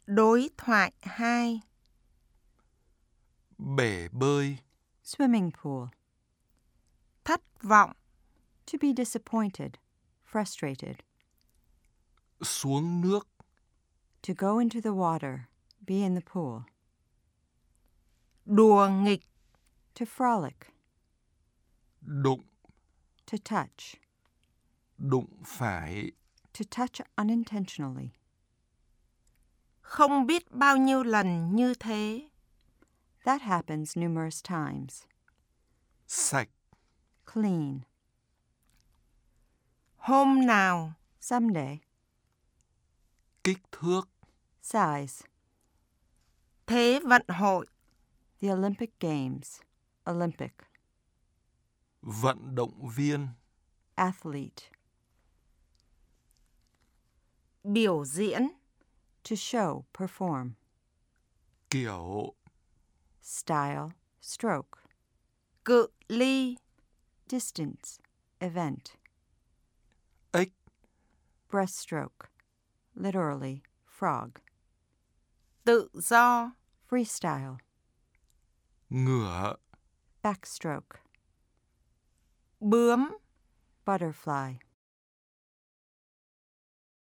Đối thoại 2. Bể bơi. Swimming pool. Thất vọng. To be disappointed, frustrated. Xuống nước. To go into the water, be in the pool. Đùa nghịch. To frolic. Đụng. To touch. Đụng phải. To touch unintentionally. Không biết bao nhiêu lần như thế. That happens numerous times. Sạch. Clean. Hôm nào. Someday. Kích thước. Size. Thế vận hội. The Olympic Games. Olympic. Vận động viên. Athlete. Biểu diễn. To show, perform. Kiểu. Style, stroke. Cự ly. Distance, event. Ếch. Breaststroke. Literally, frog. Tự do. Freestyle. Ngửa. Backstroke. Bướm. Butterfly.